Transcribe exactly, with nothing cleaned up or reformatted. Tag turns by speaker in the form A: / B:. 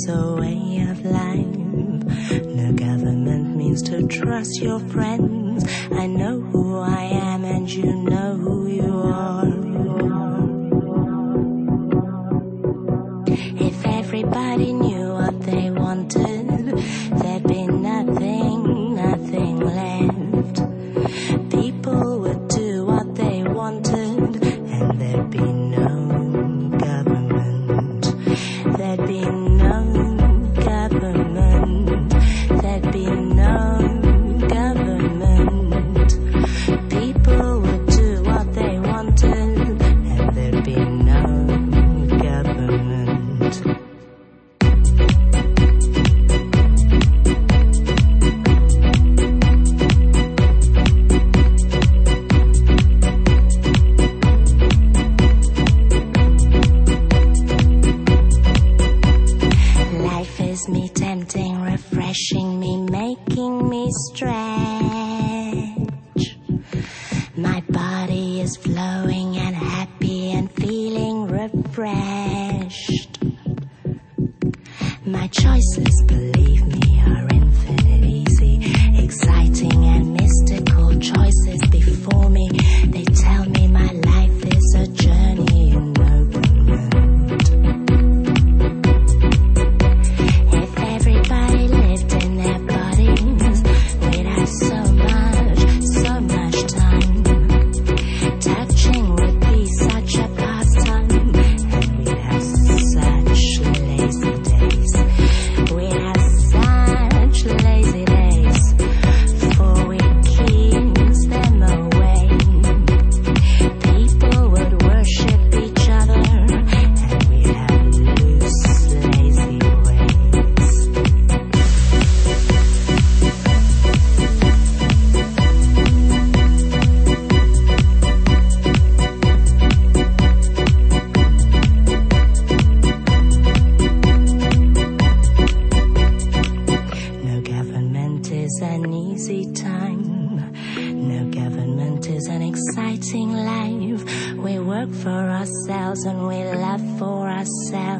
A: the way of life. No government means to trust your friends. I know who I am and you know who you are. If everybody knew what they wanted, there'd be nothing, nothing left. People would do what they wanted, and there'd be no government. There'd be no government. There'd be no government. People would do what they wanted, and there'd be no government. Life is me tempting, refreshing me, making me stretch. My body is flowing and happy and feeling refreshed. My choices, believe me, are infinite, easy, exciting and mystical choices before me. They tell me my life is a journey in openment. If everybody lived in their bodies, we'd have so much, so much time. Touching would be such a pastime, and we'd have such lazy days. We'd have such lazy days, for we keep them away. People would worship each other, and we'd have loose, lazy ways. No government is an easy time. No government is an exciting life. We work for ourselves and we love for ourselves.